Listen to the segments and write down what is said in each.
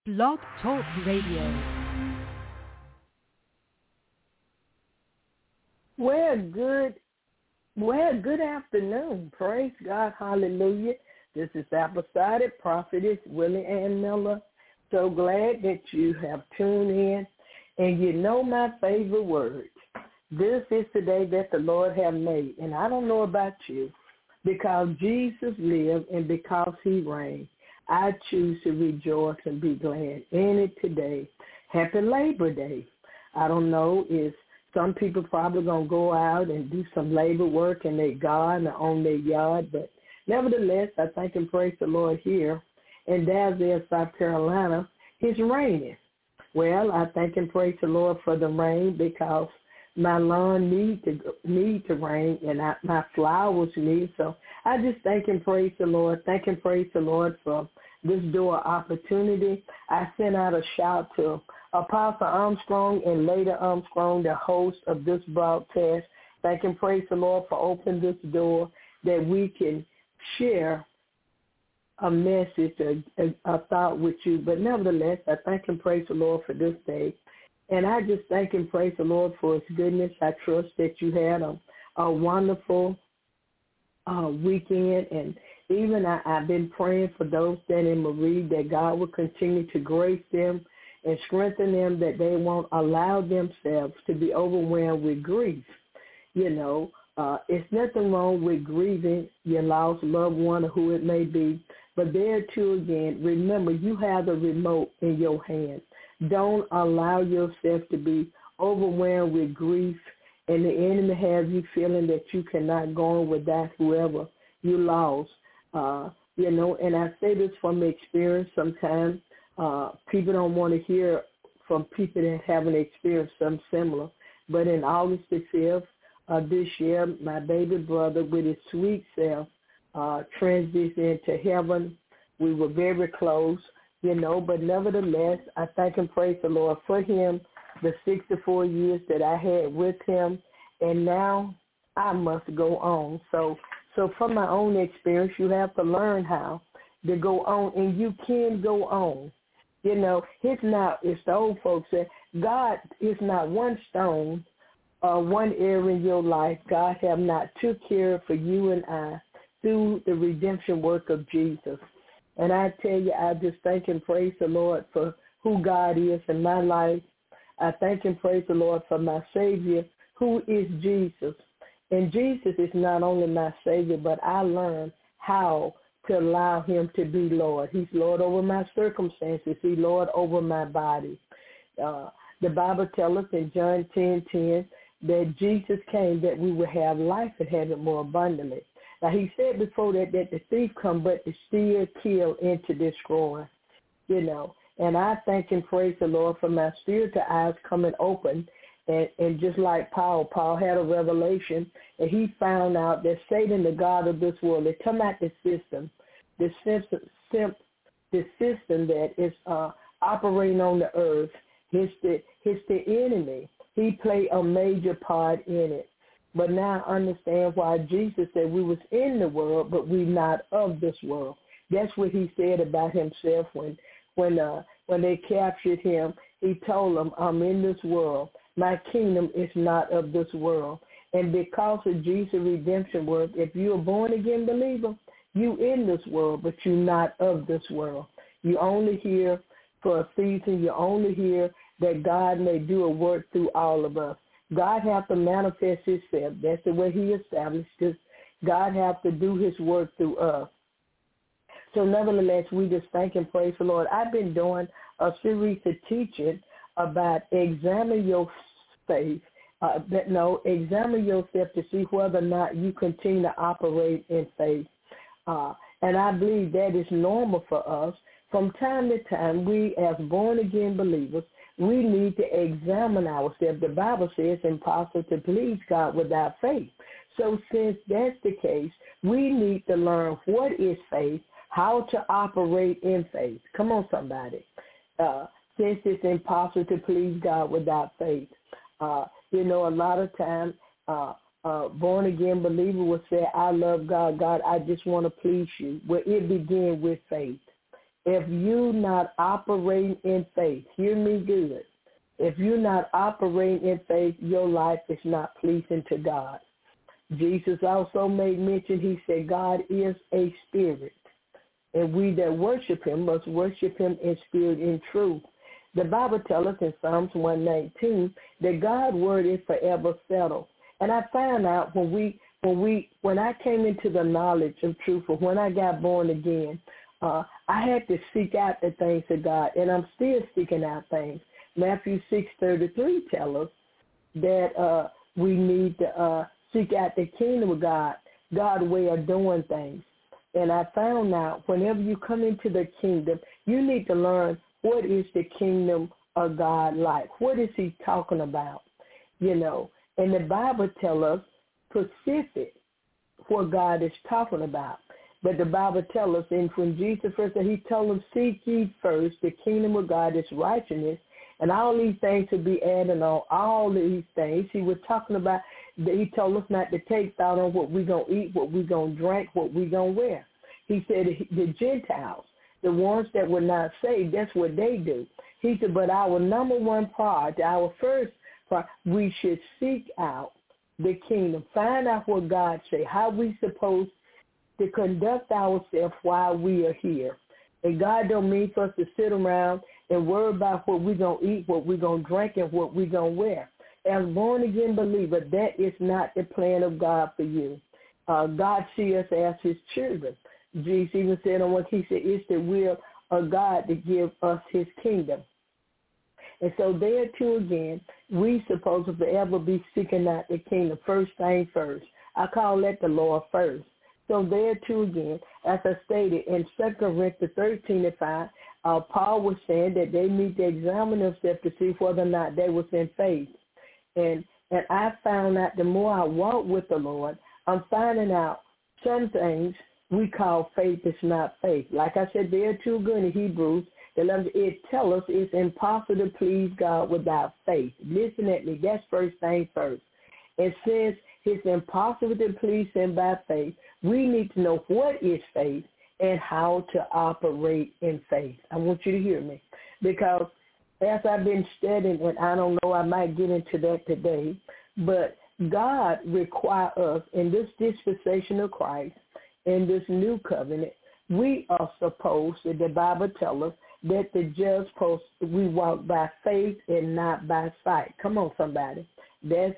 Blog Talk Radio. Good afternoon. Praise God. Hallelujah. This is Apostolic Prophetess Willie Ann Miller. So glad that you have tuned in. And you know my favorite words. This is the day that the Lord have made. And I don't know about you. Because Jesus lived and because he reigned, I choose to rejoice and be glad in it today. Happy Labor Day. I don't know if some people probably going to go out and do some labor work in their garden or on their yard, but nevertheless, I thank and praise the Lord here in Dallas, South Carolina. It's raining. Well, I thank and praise the Lord for the rain because my lawn need to rain and my flowers need. So I just thank and praise the Lord. Thank and praise the Lord for this door opportunity. I sent out a shout to Apostle Armstrong and Lady Armstrong, the host of this broadcast. Thank and praise the Lord for opening this door that we can share a message, a thought with you. But nevertheless, I thank and praise the Lord for this day. And I just thank and praise the Lord for his goodness. I trust that you had a wonderful weekend. And even I've been praying for those that in Marie, that God will continue to grace them and strengthen them, that they won't allow themselves to be overwhelmed with grief. You know, it's nothing wrong with grieving your lost loved one or who it may be. But there too again, remember, you have the remote in your hand. Don't allow yourself to be overwhelmed with grief and the enemy has you feeling that you cannot go on without whoever you lost. You know, and I say this from experience. Sometimes people don't want to hear from people that haven't experienced something similar. But in August the 5th this year, my baby brother with his sweet self transitioned into heaven. We were very close. You know, but nevertheless, I thank and praise the Lord for him, the 64 years that I had with him, and now I must go on. So from my own experience, you have to learn how to go on, and you can go on. You know, it's the old folks say, God is not one stone or one area in your life God have not took care for you and I through the redemption work of Jesus. And I tell you, I just thank and praise the Lord for who God is in my life. I thank and praise the Lord for my Savior, who is Jesus. And Jesus is not only my Savior, but I learned how to allow him to be Lord. He's Lord over my circumstances. He's Lord over my body. The Bible tells us in John 10:10 that Jesus came that we would have life and have it more abundantly. Now, he said before that the thief come but to steal, kill, and to destroy, you know. And I thank and praise the Lord for my spiritual eyes coming open. And just like Paul had a revelation, and he found out that Satan, the god of this world, they come out the system that is operating on the earth. It's the enemy. He played a major part in it. But now I understand why Jesus said we was in the world, but we not of this world. That's what he said about himself when they captured him. He told them, I'm in this world. My kingdom is not of this world. And because of Jesus' redemption work, if you're a born-again believer, you in this world, but you're not of this world. You only here for a season. You only here that God may do a work through all of us. God have to manifest himself. That's the way he established this. God have to do his work through us. So nevertheless, we just thank and praise the Lord. I've been doing a series of teaching about examine your faith. Examine yourself to see whether or not you continue to operate in faith. And I believe that is normal for us. From time to time, we as born-again believers, we need to examine ourselves. The Bible says it's impossible to please God without faith. So since that's the case, we need to learn what is faith, how to operate in faith. Come on, somebody. Since it's impossible to please God without faith. You know, a lot of times born-again believer will say, I love God. God, I just want to please you. Well, it begins with faith. if you not operating in faith, hear me good. If you're not operating in faith, your life is not pleasing to God. Jesus also made mention, he said, God is a spirit, and we that worship him must worship him in spirit and truth. The Bible tells us in Psalms 119 that God's word is forever settled. And I found out when I came into the knowledge of truth, or when I got born again, I had to seek out the things of God, and I'm still seeking out things. Matthew 6:33 tells us that we need to seek out the kingdom of God, God's way of doing things. And I found out whenever you come into the kingdom, you need to learn what is the kingdom of God like. What is he talking about? You know, and the Bible tells us specific what God is talking about. But the Bible tells us, and when Jesus first said, he told them, seek ye first the kingdom of God, its righteousness, and all these things will be added on. All these things. He was talking about, he told us not to take thought on what we're going to eat, what we're going to drink, what we're going to wear. He said the Gentiles, the ones that were not saved, that's what they do. He said, but our number one priority, our first part, we should seek out the kingdom. Find out what God say, how we supposed to conduct ourselves while we are here. And God don't mean for us to sit around and worry about what we're going to eat, what we're going to drink, and what we're going to wear. As born-again believer, that is not the plan of God for you. God sees us as his children. Jesus even said on what he said, it's the will of God to give us his kingdom. And so there too again, we supposed to forever be seeking out the kingdom, first thing first. I call that the Lord first. So there too again, as I stated in 2 Corinthians 13:5, Paul was saying that they need to examine themselves to see whether or not they was in faith. And I found out the more I walk with the Lord, I'm finding out some things we call faith is not faith. Like I said, there too good in Hebrews, it tells us it's impossible to please God without faith. Listen at me. That's first thing first. And since it's impossible to please him by faith, we need to know what is faith and how to operate in faith. I want you to hear me, because as I've been studying, and I don't know, I might get into that today, but God requires us in this dispensation of Christ, in this new covenant, we are supposed to, the Bible tells us, that the just we walk by faith and not by sight. Come on, somebody. That's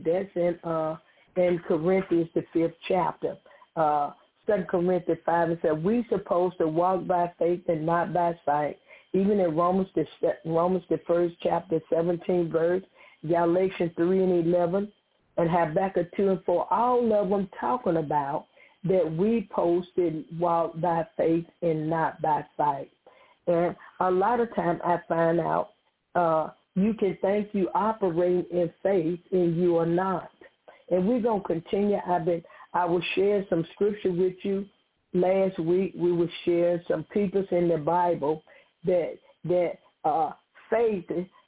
in Corinthians, the 5th chapter. 2 Corinthians 5, it says, we supposed to walk by faith and not by sight. Even in Romans, the 1st chapter, 17 verse, Galatians 3 and 11, and Habakkuk 2 and 4, all of them talking about that we supposed to walk by faith and not by sight. And a lot of times I find out you can think you operating in faith and you are not. And we're going to continue. I was sharing some scripture with you last week. We were sharing some peoples in the Bible that faith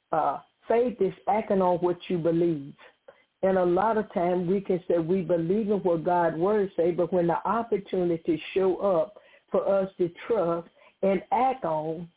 is acting on what you believe. And a lot of times we can say we believe in what God's word say, but when the opportunity show up for us to trust and act on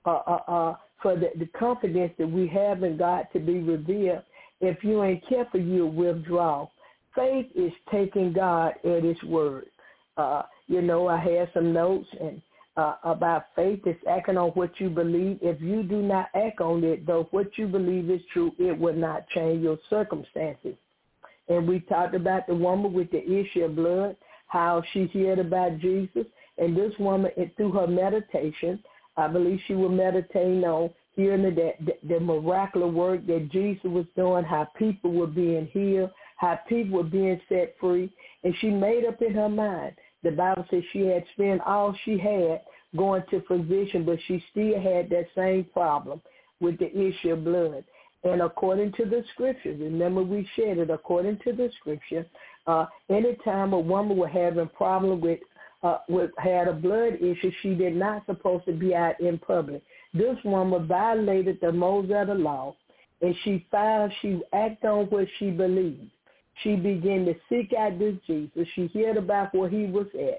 for the confidence that we have in God to be revealed, if you ain't careful, you'll withdraw. Faith is taking God at his word. I had some notes and about faith is acting on what you believe. If you do not act on it, though what you believe is true, it will not change your circumstances. And we talked about the woman with the issue of blood, how she heard about Jesus. And this woman, through her meditation, I believe she was meditating on hearing the miraculous work that Jesus was doing, how people were being healed, how people were being set free. And she made up in her mind. The Bible says she had spent all she had going to physician, but she still had that same problem with the issue of blood. And according to the scripture, remember we shared it, according to the scripture, anytime a woman was having problem with had a blood issue, she did not supposed to be out in public. This woman violated the Mosaic law, and she acted on what she believed. She began to seek out this Jesus. She heard about where he was at,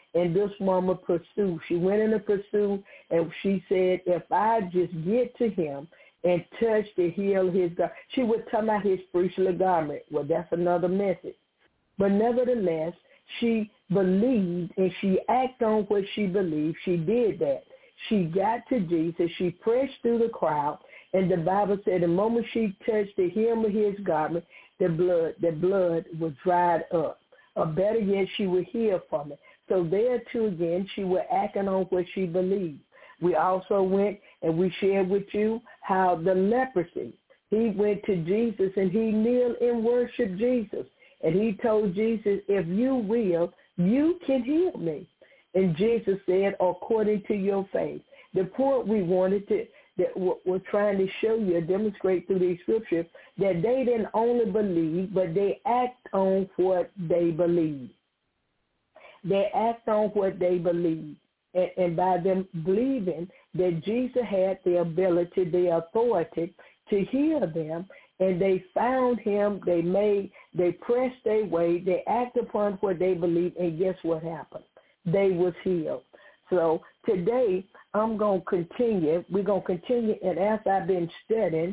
and this woman pursued. She went in a pursuit, and she said, if I just get to him and touch the heel of his garment, she would talk about his priestly garment. Well, that's another message. But nevertheless, she believed and she acted on what she believed. She did that. She got to Jesus. She pressed through the crowd, and the Bible said the moment she touched the hem of his garment, the blood was dried up. Or better yet, she was healed from it. So there too again, she was acting on what she believed. We also went and we shared with you how the leprosy, he went to Jesus and he kneeled and worshiped Jesus. And he told Jesus, if you will, you can heal me. And Jesus said, according to your faith. The point we wanted to, that we're trying to show you, demonstrate through these scriptures, that they didn't only believe, but they act on what they believe. They act on what they believe. And by them believing that Jesus had the ability, the authority to heal them, and they found him, they pressed their way, they acted upon what they believed, and guess what happened? They was healed. So today, I'm going to continue. We're going to continue, and as I've been studying,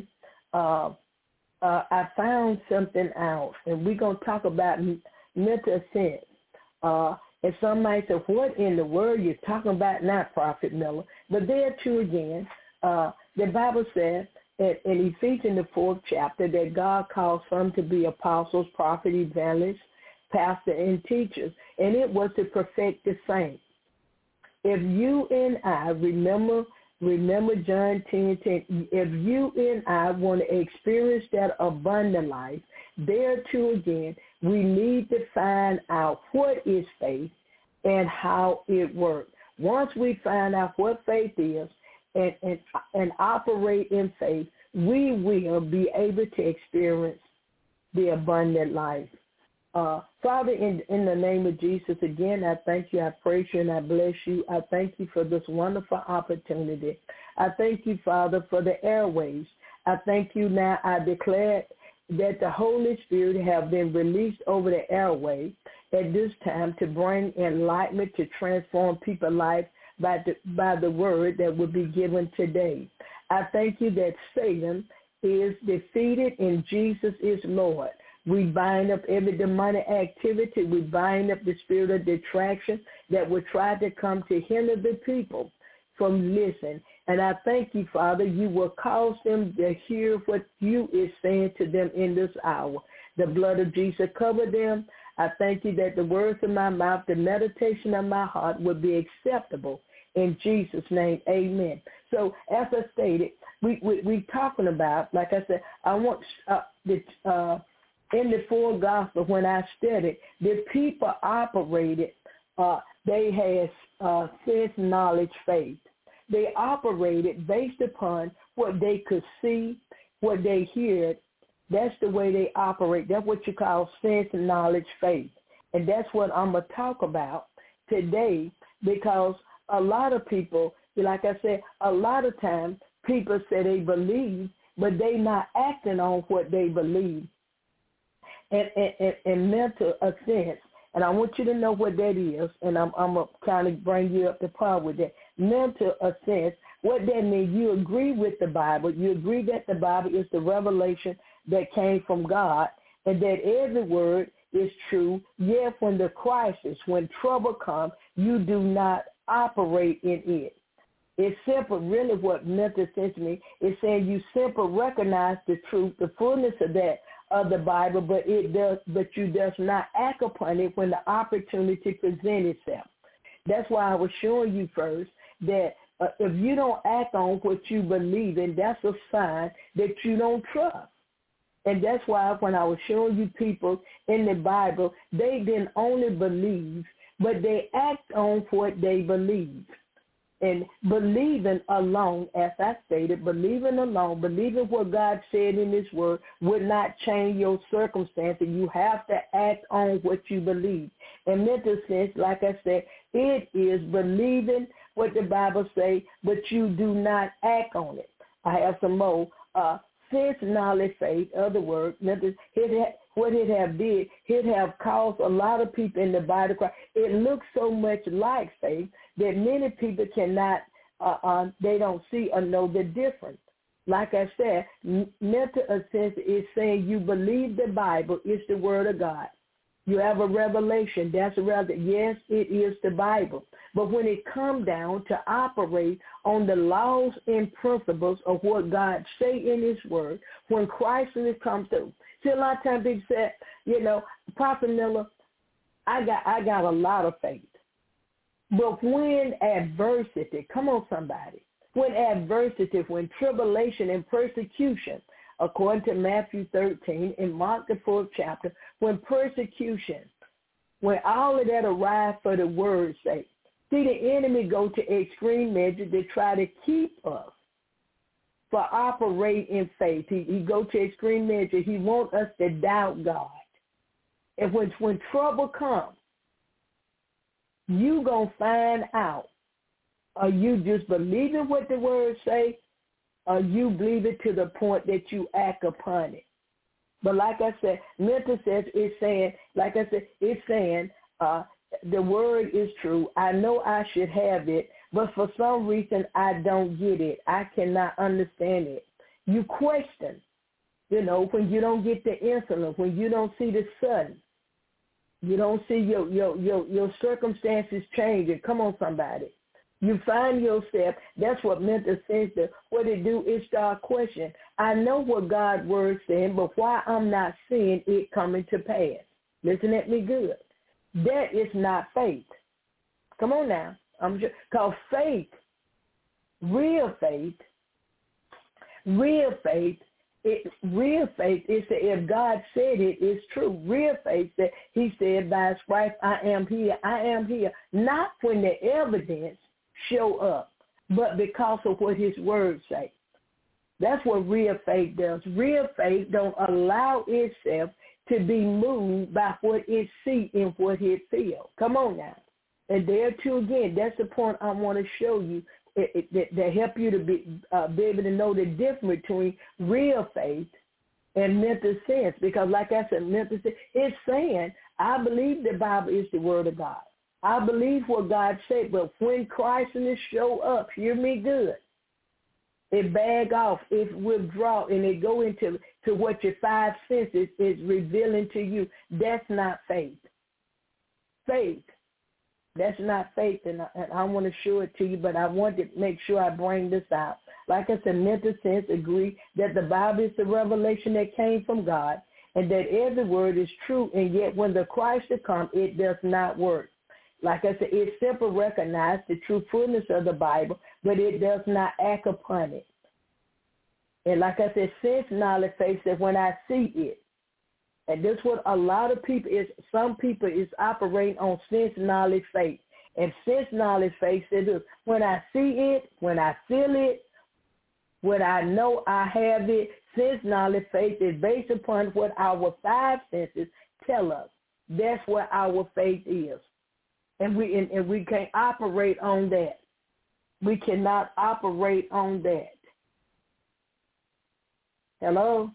I found something else, and we're going to talk about mental sense. And some might say, what in the world you're talking about now, Prophet Miller? But there too again, the Bible says in Ephesians the 4th chapter that God calls some to be apostles, prophets, evangelists, pastors, and teachers, and it was to perfect the saints. If you and I remember John 10:10, if you and I want to experience that abundant life, there too again, we need to find out what is faith and how it works. Once we find out what faith is and operate in faith, we will be able to experience the abundant life. Father, in the name of Jesus, again, I thank you, I praise you, and I bless you. I thank you for this wonderful opportunity. I thank you, Father, for the airways. I thank you now. I declare that the Holy Spirit have been released over the airway at this time to bring enlightenment, to transform people's life by the word that will be given today. I thank you that Satan is defeated and Jesus is Lord. We bind up every demonic activity. We bind up the spirit of detraction that would try to come to hinder the people from listening. And I thank you, Father, you will cause them to hear what you is saying to them in this hour. The blood of Jesus cover them. I thank you that the words of my mouth, the meditation of my heart will be acceptable. In Jesus' name, amen. So as I stated, we talking about, like I said, I want in the full gospel, when I studied, the people operated, they had sense, knowledge, faith. They operated based upon what they could see, what they heard. That's the way they operate. That's what you call sense, knowledge, faith. And that's what I'm going to talk about today, because a lot of people, like I said, a lot of times people say they believe, but they not acting on what they believe. And mental sense, and I want you to know what that is, and I'm going to kind of bring you up to par with that. Mental sense, what that means, you agree with the Bible. You agree that the Bible is the revelation that came from God, and that every word is true. Yet when the crisis, when trouble comes, you do not operate in it. It's simple, really what mental sense means. It's saying you simply recognize the truth, the fullness of that, of the Bible, but you does not act upon it when the opportunity presents itself. That's why I was showing you first that if you don't act on what you believe in, that's a sign that you don't trust. And that's why when I was showing you people in the Bible, they didn't only believe, but they act on what they believe. And believing alone, as I stated, believing alone, believing what God said in his word would not change your circumstances. You have to act on what you believe. In mental sense, like I said, it is believing what the Bible says, but you do not act on it. I have some more sense, knowledge, faith, other words. It what it have did, it have caused a lot of people in the body of Christ. It looks so much like faith that many people cannot, they don't see or know the difference. Like I said, mental assent is saying you believe the Bible is the Word of God. You have a revelation. That's a revelation. Yes, it is the Bible. But when it comes down to operate on the laws and principles of what God say in his word, when Christ comes through. See, a lot of times people say, Prophet Miller, I got a lot of faith. But when adversity, come on somebody, when tribulation and persecution, according to Matthew 13 and Mark the 4th chapter, when persecution, when all of that arrives for the word's sake, see, the enemy go to extreme measures to try to keep us for operate in faith. He go to extreme measures. He wants us to doubt God. And when trouble comes, you going to find out, are you just believing what the word say, or you believe it to the point that you act upon it? But like I said, mental says it's saying, the word is true. I know I should have it, but for some reason I don't get it. I cannot understand it. You question, when you don't get the insulin, when you don't see the sun, you don't see your circumstances changing. Come on, somebody. You find yourself, that's what mental sense does. What it do is start questioning. I know what God's word saying, but why I'm not seeing it coming to pass? Listen at me good. That is not faith. Come on now. Because faith, real faith is that if God said it, it's true. Real faith that he said, by his stripes I am here. Not when the evidence show up, but because of what his words say. That's what real faith does. Real faith don't allow itself to be moved by what it see and what it feel. Come on now. And there too again, that's the point I want to show you that help you to be able to know the difference between real faith and mental sense. Because like I said, mental sense, it's saying, I believe the Bible is the word of God. I believe what God said, but when Christ and it show up, hear me good, it bag off, it withdraw, and it go into what your five senses is revealing to you. That's not faith. Faith, that's not faith, and I want to show it to you, but I want to make sure I bring this out. Like I said, mental sense agree that the Bible is the revelation that came from God, and that every word is true, and yet when the Christ will come, it does not work. Like I said, it simply recognizes the true fullness of the Bible, but it does not act upon it. And like I said, sense, knowledge, faith, that when I see it, and this is what a lot of people is, some people is operating on sense, knowledge, faith. And sense, knowledge, faith says this, when I see it, when I feel it, when I know I have it, sense, knowledge, faith is based upon what our five senses tell us. That's what our faith is. And we can't operate on that. We cannot operate on that. Hello?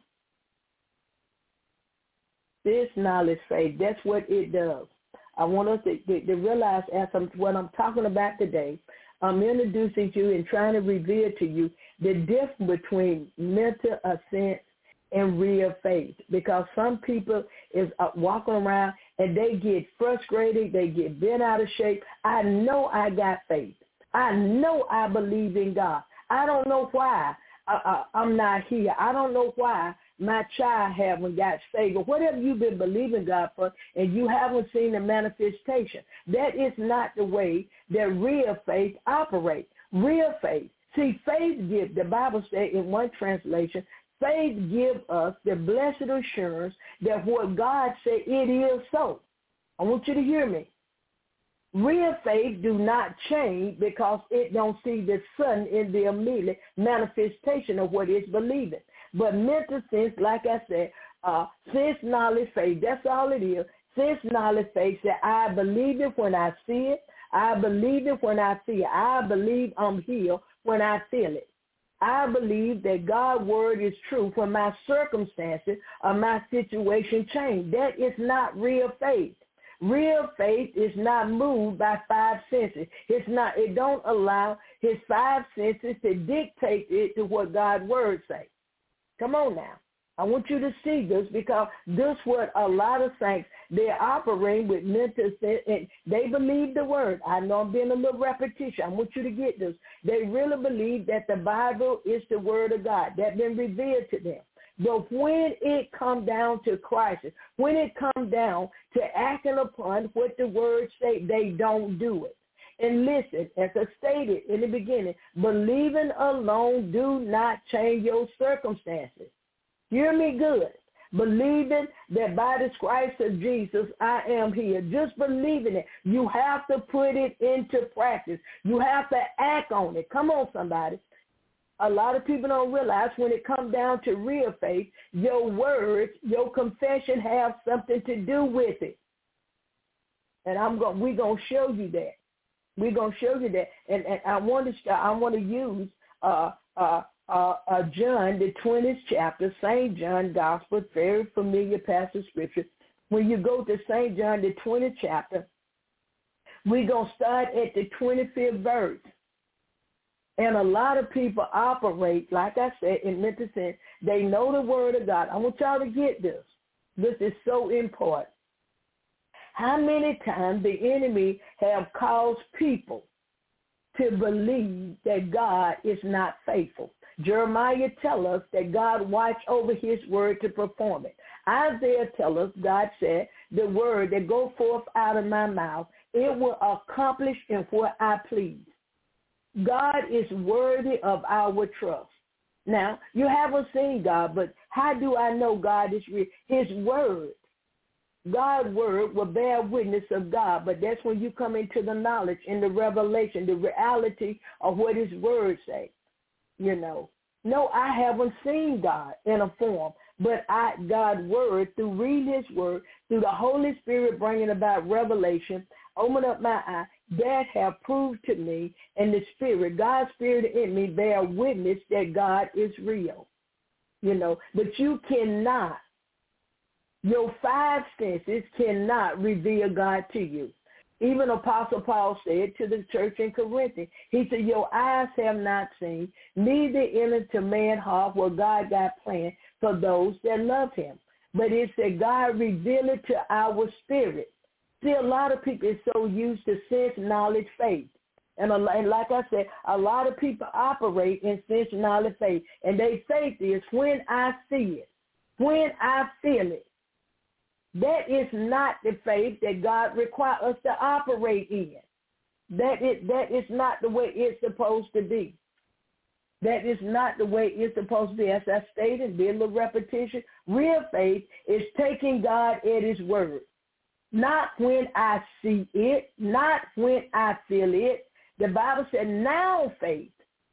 This knowledge faith, that's what it does. I want us to realize what I'm talking about today, I'm introducing you and trying to reveal to you the difference between mental assent and real faith, because some people is walking around and they get frustrated, they get bent out of shape. I know I got faith. I know I believe in God. I don't know why I'm not here. I don't know why my child haven't got saved, or whatever you've been believing God for, and you haven't seen the manifestation. That is not the way that real faith operates. Real faith. See, faith gives, the Bible says in one translation, faith gives us the blessed assurance that what God said, it is so. I want you to hear me. Real faith do not change because it don't see the sudden in the immediate manifestation of what it's believing. But mental sense, like I said, sense, knowledge, faith, that's all it is. Sense, knowledge, faith, that I believe it when I see it. I believe it when I see it. I believe I'm healed when I feel it. I believe that God's word is true when my circumstances or my situation change. That is not real faith. Real faith is not moved by five senses. It don't allow his five senses to dictate it to what God's word say. Come on now. I want you to see this, because this what a lot of saints, they're operating with mental sense, and they believe the word. I know I'm being a little repetition. I want you to get this. They really believe that the Bible is the word of God that's been revealed to them. But when it comes down to crisis, when it comes down to acting upon what the word say, they don't do it. And listen, as I stated in the beginning, believing alone do not change your circumstances. Hear me good. Believing that by the stripes of Jesus, I am healed. Just believing it. You have to put it into practice. You have to act on it. Come on, somebody. A lot of people don't realize when it comes down to real faith, your words, your confession have something to do with it. And we're going to show you that. We're going to show you that. And I want to use John, the 20th chapter, St. John Gospel, very familiar passage of scripture. When you go to St. John, the 20th chapter, we're going to start at the 25th verse. And a lot of people operate, like I said, in mental sense. They know the word of God. I want y'all to get this. This is so important. How many times the enemy have caused people to believe that God is not faithful? Jeremiah tells us that God watched over his word to perform it. Isaiah tells us, God said, the word that go forth out of my mouth, it will accomplish in what I please. God is worthy of our trust. Now, you haven't seen God, but how do I know God is real? His word, God's word will bear witness of God, but that's when you come into the knowledge and the revelation, the reality of what his word say. You know, no, I haven't seen God in a form, but God's word, through reading his word, through the Holy Spirit bringing about revelation, open up my eye, that have proved to me, and the Spirit, God's Spirit in me, bear witness that God is real. You know, but you cannot, your five senses cannot reveal God to you. Even Apostle Paul said to the church in Corinth, he said, your eyes have not seen, neither entered to man's heart what God got planned for those that love him. But it said God revealed it to our spirit. See, a lot of people are so used to sense, knowledge, faith. And like I said, a lot of people operate in sense, knowledge, faith. And their faith is when I see it, when I feel it. That is not the faith that God requires us to operate in. That is not the way it's supposed to be. That is not the way it's supposed to be. As I stated, be a little repetition. Real faith is taking God at his word. Not when I see it, not when I feel it. The Bible said now faith.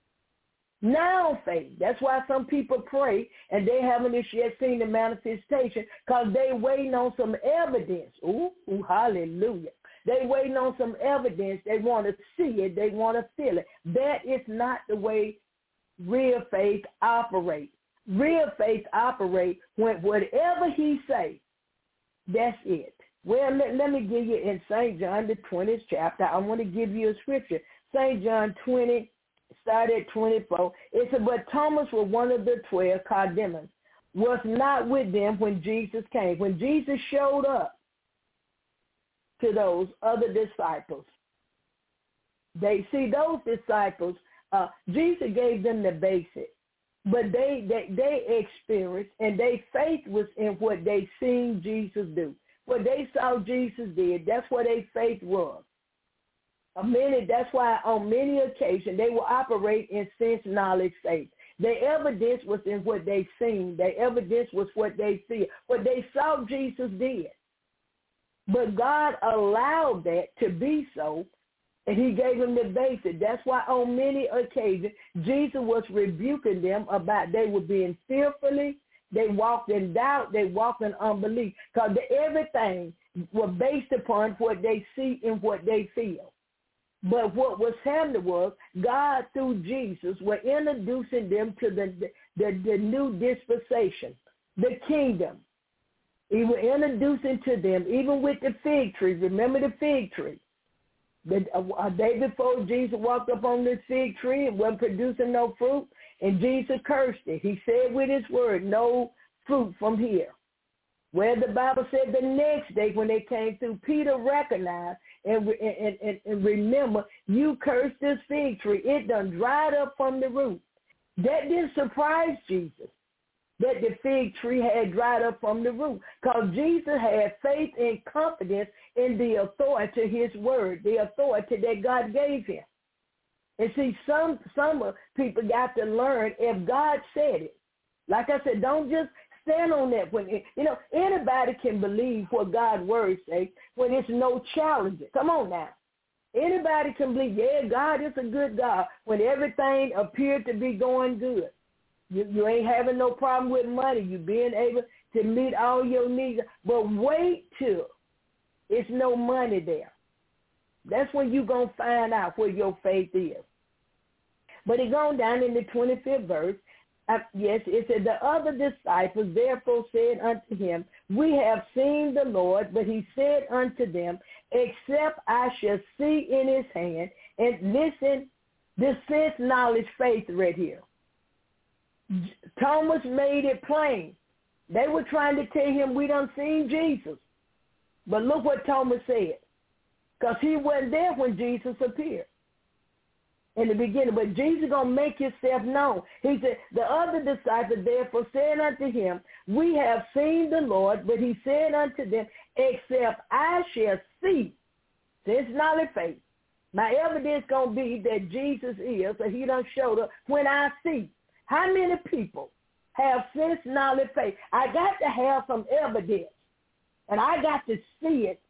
Now faith. That's why some people pray and they haven't yet seen the manifestation, because they waiting on some evidence. Ooh, hallelujah. They waiting on some evidence. They want to see it. They want to feel it. That is not the way real faith operates. Real faith operates when whatever he says, that's it. Well, let me give you in St. John, the 20th chapter, I want to give you a scripture. St. John 20, start at 24. It said, but Thomas was one of the 12, called Didymus, was not with them when Jesus came. When Jesus showed up to those other disciples, those disciples, Jesus gave them the basic, but they experienced, and their faith was in what they seen Jesus do. What they saw Jesus did, that's what their faith was. That's why on many occasions they will operate in sense, knowledge, faith. Their evidence was in what they seen. Their evidence was what they feel. What they saw Jesus did. But God allowed that to be so, and he gave them the basic. That's why on many occasions Jesus was rebuking them about they were being fearfully. They walked in doubt. They walked in unbelief, because everything was based upon what they see and what they feel. But what was happening was God, through Jesus, were introducing them to the new dispensation, the kingdom. He was introducing to them, even with the fig tree. Remember the fig tree? A day before Jesus walked up on this fig tree and wasn't producing no fruit, and Jesus cursed it. He said with his word, no fruit from here. Where the Bible said the next day when they came through, Peter recognized and remember, you cursed this fig tree. It done dried up from the root. That didn't surprise Jesus, that the fig tree had dried up from the root, because Jesus had faith and confidence in the authority of his word, the authority that God gave him. And see, some people got to learn, if God said it, like I said, don't just stand on that. When anybody can believe what God's word says when it's no challenges. Come on now. Anybody can believe, yeah, God is a good God when everything appeared to be going good. You ain't having no problem with money. You being able to meet all your needs. But wait till it's no money there. That's when you're going to find out where your faith is. But it goes down in the 25th verse. Yes, it said, the other disciples therefore said unto him, we have seen the Lord. But he said unto them, except I shall see in his hand. And listen, this sense, knowledge, faith right here. Thomas made it plain. They were trying to tell him, we done seen Jesus. But look what Thomas said, because he wasn't there when Jesus appeared in the beginning. But Jesus going to make himself known. He said, the other disciples therefore said unto him, we have seen the Lord. But he said unto them, except I shall see, this knowledge, faith, my evidence going to be that Jesus is, or he done showed up when I see. How many people have sense, knowledge, faith? I got to have some evidence, and I got to see it.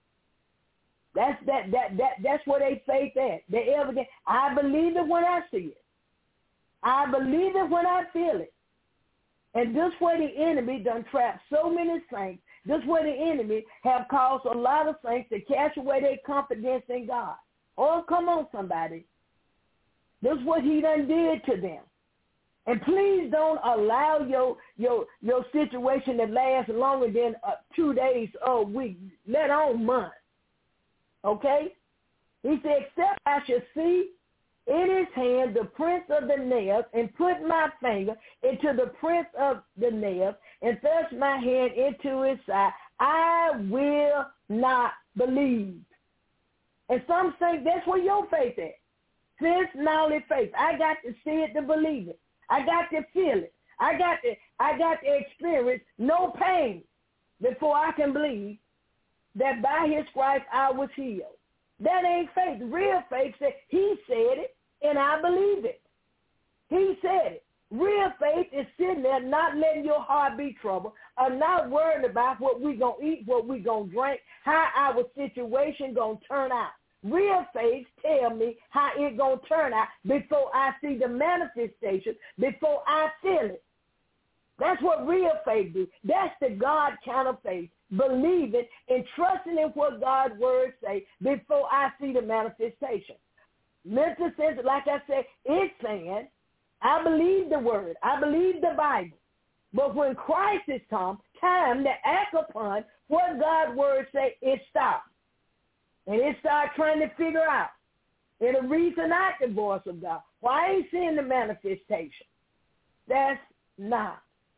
That's where they faith at. The evidence. I believe it when I see it. I believe it when I feel it. And this way the enemy done trapped so many saints. This way the enemy have caused a lot of saints to cast away their confidence in God. Oh, come on, somebody. This is what he done did to them. And please don't allow your situation to last longer than 2 days or a week, let alone months. Okay? He said, except I shall see in his hand the prints of the nails, and put my finger into the prints of the nails, and thrust my hand into his side, I will not believe. And some say that's where your faith is. Sense, knowledge, faith. I got to see it to believe it. I got to feel it. I got to experience no pain before I can believe that by his stripes I was healed. That ain't faith. Real faith said, he said it, and I believe it. He said it. Real faith is sitting there not letting your heart be troubled, or not worrying about what we going to eat, what we going to drink, how our situation going to turn out. Real faith tell me how it going to turn out before I see the manifestation, before I feel it. That's what real faith do. That's the God kind of faith, believing and trusting in what God's word say before I see the manifestation. Mental sense, like I said, it's saying, I believe the word. I believe the Bible. But when Christ is come, time to act upon what God's word say, it stops. And it starts trying to figure out, and reason out the voice of God. Why I ain't seeing the manifestation? That's not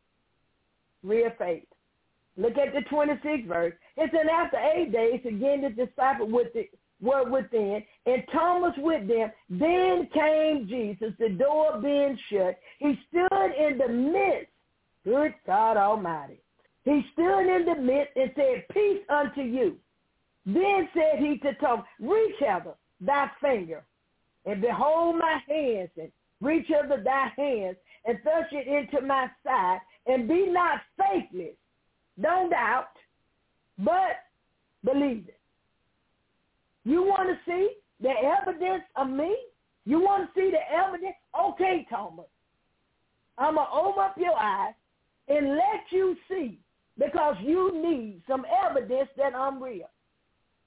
real faith. Look at the 26th verse. It said, after 8 days, again the disciples were within, and Thomas with them. Then came Jesus, the door being shut. He stood in the midst. Good God Almighty. He stood in the midst and said, peace unto you. Then said he to Thomas, reach hither thy finger, and behold my hands, and reach hither thy hands, and thrust it into my side, and be not faithless. Don't doubt, but believe it. You want to see the evidence of me? You want to see the evidence? Okay, Thomas. I'm going to open up your eyes and let you see, because you need some evidence that I'm real.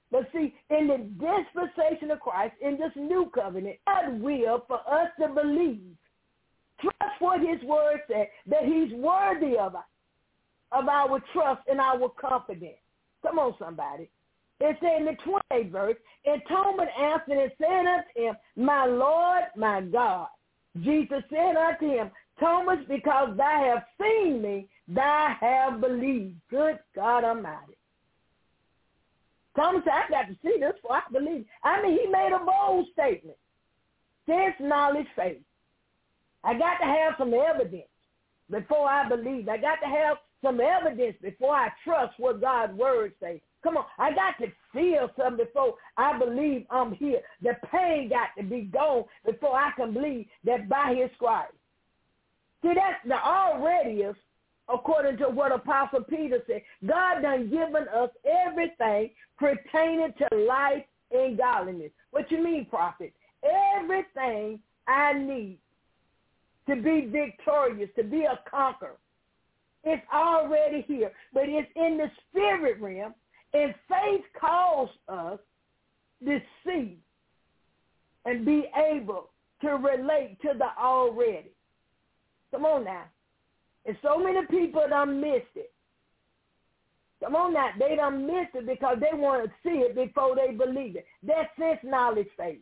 But see, in the dispensation of Christ, in this new covenant, God will for us to believe, trust what his word said, that he's worthy of our trust and our confidence. Come on, somebody. It said in the 28th verse, and Thomas answered and said unto him, my Lord, my God. Jesus said unto him, Thomas, because thou hast seen me, thou hast believed. Good God Almighty. Thomas said, I got to see this before I believe. I mean, he made a bold statement. Sense, knowledge, faith. I got to have some evidence before I believe. I got to have some evidence before I trust what God's word says. Come on, I got to feel something before I believe I'm here. The pain got to be gone before I can believe that by his stripes. See, that's the already is, according to what Apostle Peter said. God done given us everything pertaining to life and godliness. What you mean, prophet? Everything I need to be victorious, to be a conqueror. It's already here, but it's in the spirit realm, and faith calls us to see and be able to relate to the already. Come on now. And so many people done missed it. Come on now. They done missed it because they want to see it before they believe it. That's sense, knowledge, faith.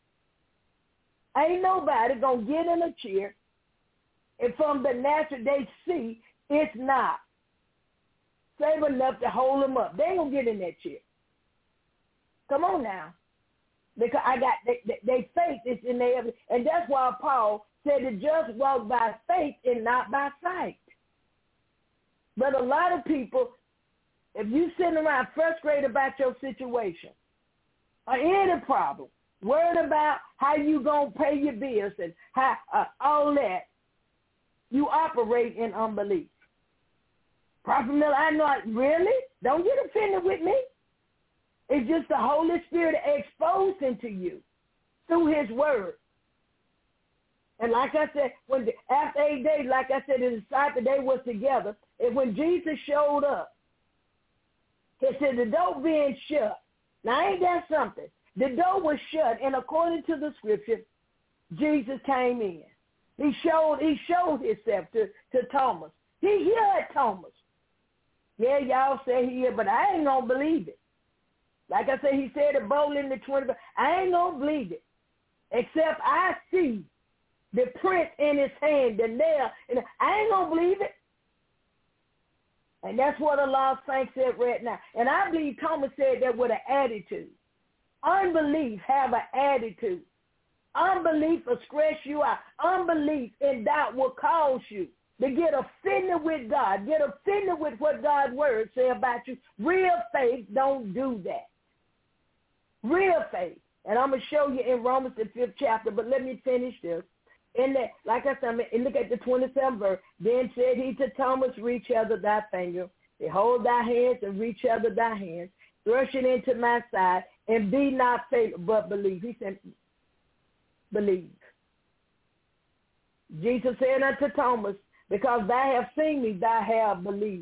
Ain't nobody going to get in a chair and from the natural they see it's not safe enough to hold them up. They ain't going to get in that chair. Come on now. Because they faith is in their, and that's why Paul said to just walk by faith and not by sight. But a lot of people, if you sitting around frustrated about your situation or any problem, worried about how you going to pay your bills and how all that, you operate in unbelief. Prophet Miller, I know, really? Don't get offended with me. It's just the Holy Spirit exposing to you through his word. And like I said, after 8 days, like I said, the disciples, they was together. And when Jesus showed up, he said the door being shut. Now, ain't that something? The door was shut, and according to the scripture, Jesus came in. He showed himself to Thomas. He heard Thomas. Yeah, y'all say he here, but I ain't going to believe it. Like I said, he said it boldly in the 20th. I ain't going to believe it, except I see the print in his hand, the nail. And I ain't going to believe it. And that's what a lot of saints said right now. And I believe Thomas said that with an attitude. Unbelief have an attitude. Unbelief will stress you out. Unbelief and doubt will cause you to get offended with God, get offended with what God's word say about you. Real faith don't do that. Real faith. And I'm going to show you in Romans the 5th chapter, but let me finish this. In that, like I said, look at the 27th verse. Then said he to Thomas, reach hither thy finger, behold thy hands, and reach hither thy hands, thrust it into my side, and be not faithful, but believe. He said, believe. Jesus said unto Thomas, because thou hast seen me, thou hast believed.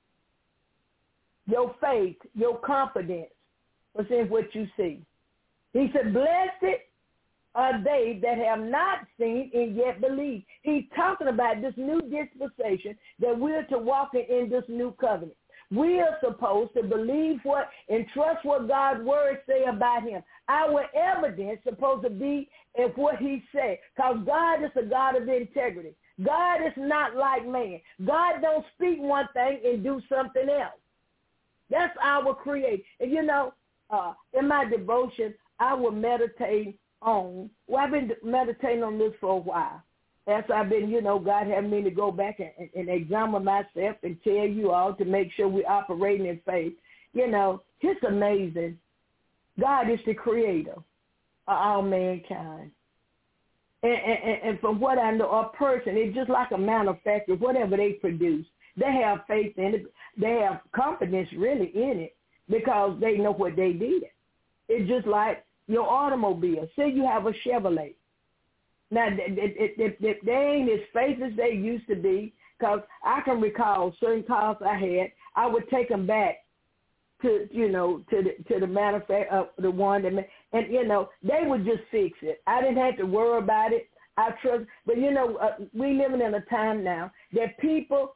Your faith, your confidence was in what you see. He said, blessed are they that have not seen and yet believe. He's talking about this new dispensation that we're to walk in this new covenant. We are supposed to believe what and trust what God's word say about him. Our evidence is supposed to be in what he said, because God is a God of integrity. God is not like man. God don't speak one thing and do something else. That's our creation. And you know, in my devotion, I will meditate on, well, I've been meditating on this for a while. As I've been, God had me to go back and examine myself and tell you all to make sure we're operating in faith. It's amazing. God is the creator of all mankind. And from what I know, a person, it's just like a manufacturer, whatever they produce, they have faith in it. They have confidence really in it because they know what they did. It's just like your automobile. Say you have a Chevrolet. Now, they ain't as safe as they used to be, because I can recall certain cars I had. I would take them back to the manufacturer, the one that, and they would just fix it. I didn't have to worry about it. I trust, but we living in a time now that people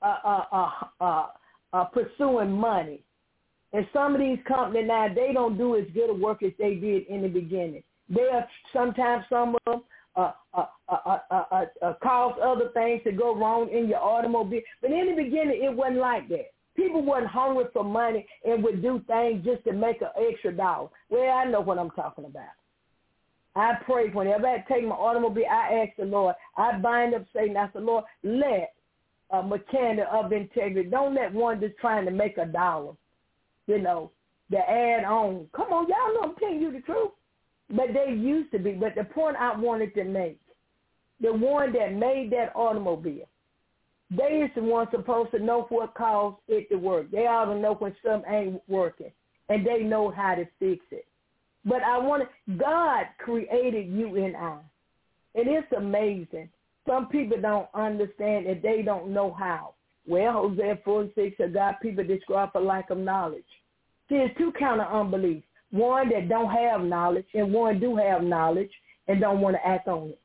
are pursuing money, and some of these companies now, they don't do as good a work as they did in the beginning. They are sometimes, some of them cause other things to go wrong in your automobile, but in the beginning it wasn't like that. People weren't hungry for money and would do things just to make an extra dollar. Well, I know what I'm talking about. I pray whenever I take my automobile, I ask the Lord, I bind up Satan. I say, Lord, let a mechanic of integrity, don't let one just trying to make a dollar, to add on. Come on, y'all know I'm telling you the truth. But they used to be. But the point I wanted to make, the one that made that automobile, they is the one supposed to know what caused it to work. They ought to know when something ain't working, and they know how to fix it. But God created you and I. And it's amazing. Some people don't understand and they don't know how. Well, Hosea 4:6 said, God, people describe for lack of knowledge. See, there's two kinds of unbelief. One that don't have knowledge, and one do have knowledge and don't want to act on it.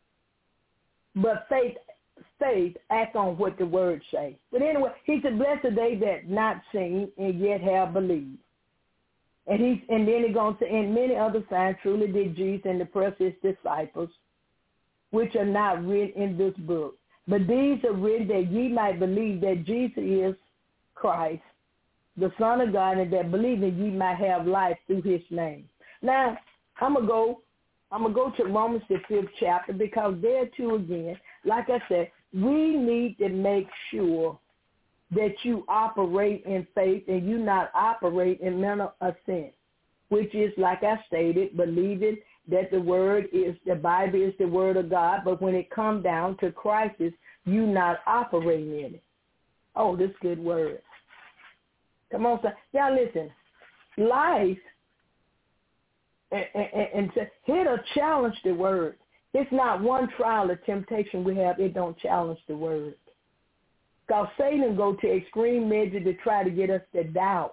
But faith act on what the word say. But anyway, he said, blessed are they that not seen and yet have believed. And then he goes to, and many other signs truly did Jesus and the precious disciples, which are not written in this book. But these are written that ye might believe that Jesus is Christ, the Son of God, and that believing ye might have life through his name. Now, I'm gonna go to Romans the 5th chapter, because there too again, like I said, we need to make sure that you operate in faith and you not operate in mental assent, which is, like I stated, believing that the Bible is the word of God, but when it comes down to crisis, you not operating in it. Oh, this good word. Come on, son. Now listen, life, and it'll challenge the word. It's not one trial or temptation we have, it don't challenge the word. Because Satan go to extreme measure to try to get us to doubt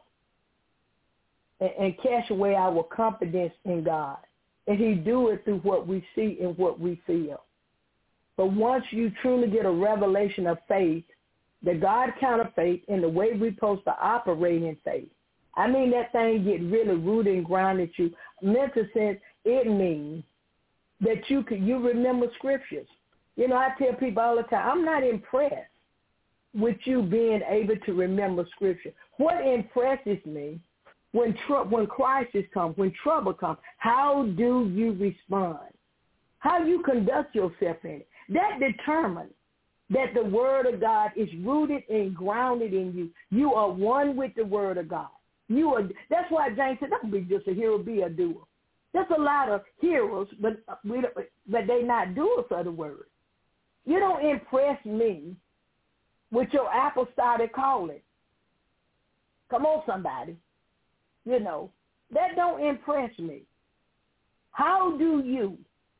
and cash away our confidence in God. And he do it through what we see and what we feel. But once you truly get a revelation of faith, the God kind of faith, and the way we're supposed to operate in faith, I mean that thing get really rooted and grounded you. Mental sense, it means that you remember scriptures. I tell people all the time, I'm not impressed with you being able to remember scripture. What impresses me, when crisis comes, when trouble comes, how do you respond? How you conduct yourself in it? That determines that the word of God is rooted and grounded in you. You are one with the word of God. That's why James said, don't be just a hero, be a doer. There's a lot of heroes, but they not doers of the word. You don't impress me with your apostolic calling. Come on, somebody. That don't impress me. How do you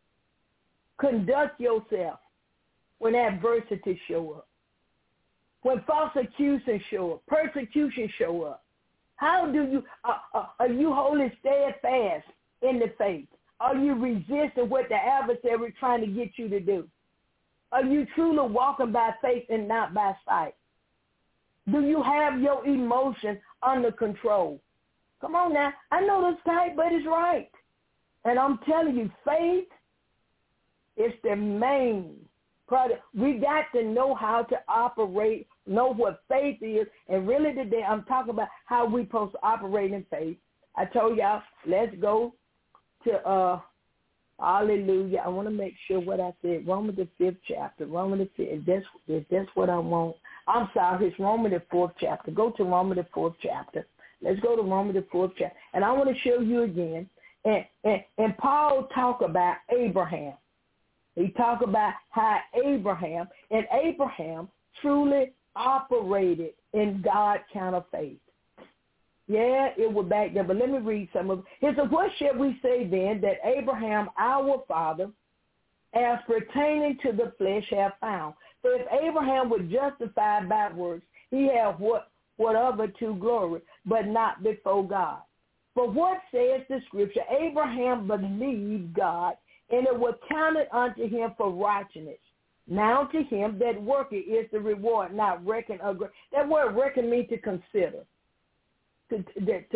conduct yourself when adversity show up? When false accusation show up, persecution show up? How do you, are you holding steadfast in the faith? Are you resisting what the adversary is trying to get you to do? Are you truly walking by faith and not by sight? Do you have your emotion under control? Come on now. I know this tight, but it's right. And I'm telling you, faith is the main product. We got to know how to operate, know what faith is. And really today I'm talking about how we're supposed to operate in faith. I told y'all, let's go to hallelujah. I want to make sure what I said. Romans the 5th chapter. Romans the 5th. If that's what I want. I'm sorry. It's Romans the 4th chapter. Go to Romans the 4th chapter. Let's go to Romans the 4th chapter. And I want to show you again. And Paul talk about Abraham. He talk about how Abraham truly operated in God's kind of faith. Yeah, it was back there, but let me read some of it. He said, what shall we say then that Abraham, our father, as pertaining to the flesh have found? So if Abraham was justified by works, he had what whatever to glory, but not before God. For what says the scripture? Abraham believed God, and it was counted unto him for righteousness. Now to him that worketh is the reward, not reckon. That word reckon means to consider, to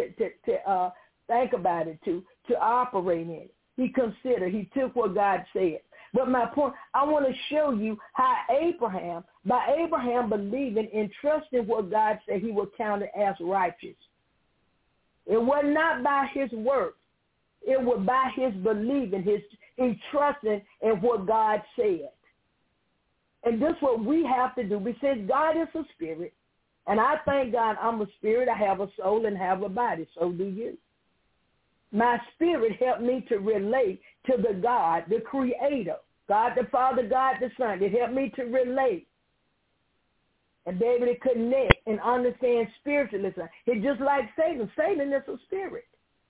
think about it, to operate in it. He considered. He took what God said. But my point, I want to show you how by Abraham believing and trusting what God said, he was counted as righteous. It was not by his works. It was by his believing, his trusting in what God said. And this is what we have to do. Because God is a spirit, and I thank God I'm a spirit. I have a soul and have a body. So do you. My spirit helped me to relate to the God, the Creator, God the Father, God the Son. It helped me to relate and be able to connect and understand spiritualism. It's just like Satan. Satan is a spirit.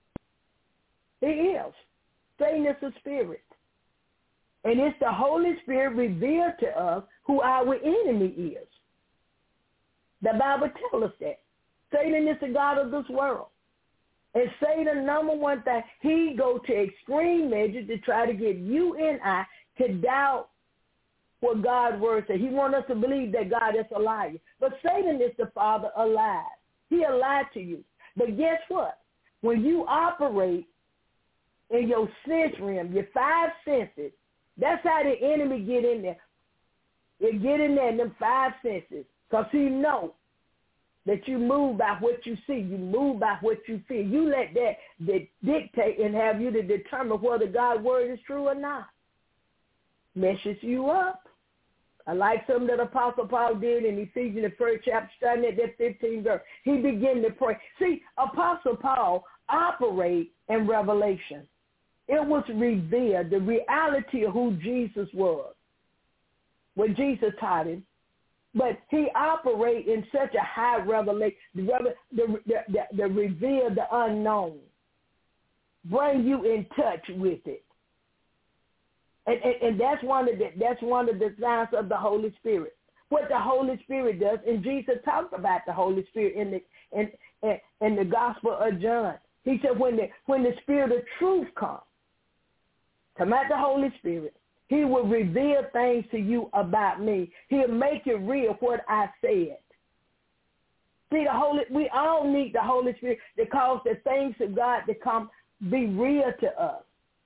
He is. Satan is a spirit. And it's the Holy Spirit revealed to us who our enemy is. The Bible tells us that. Satan is the God of this world. And Satan, number one thing, he go to extreme measures to try to get you and I to doubt what God's word says. He wants us to believe that God is a liar. But Satan is the father of lies. He'll lie to you. But guess what? When you operate in your sense realm, your five senses, that's how the enemy get in there. They get in there in them five senses. Because he knows that you move by what you see. You move by what you feel. You let that dictate and have you to determine whether God's word is true or not. Messes you up. I like something that Apostle Paul did in Ephesians, the first chapter, starting at that 15th verse. He began to pray. See, Apostle Paul operates in revelation. It was revealed, the reality of who Jesus was, what Jesus taught him. But he operates in such a high revelation, the revealed, the unknown. Bring you in touch with it. And that's one of the signs of the Holy Spirit. What the Holy Spirit does, and Jesus talked about the Holy Spirit in the Gospel of John. He said when the Spirit of truth comes, come out the Holy Spirit, he will reveal things to you about me. He'll make it real what I said. See, we all need the Holy Spirit to cause the things of God to be real to us.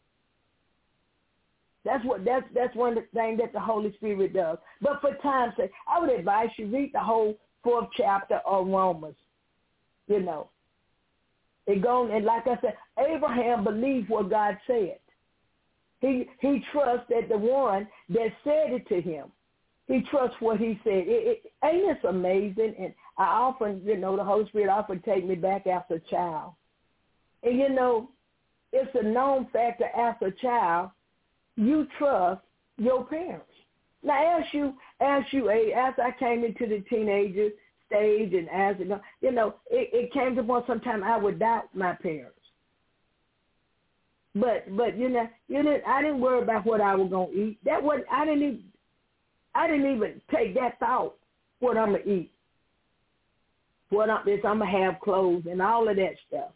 That's one of the things that the Holy Spirit does. But for time's sake, I would advise you read the whole 4th chapter of Romans. You know, and like I said, Abraham believed what God said. He trusts that the one that said it to him, he trusts what he said. Ain't this amazing? And I often, the Holy Spirit often take me back as a child. And, it's a known fact that as a child, you trust your parents. Now, as I came into the teenager stage and as it came to one sometime I would doubt my parents. But I didn't worry about what I was gonna eat. I didn't even take that thought. What I'm gonna eat, I'm gonna have clothes and all of that stuff.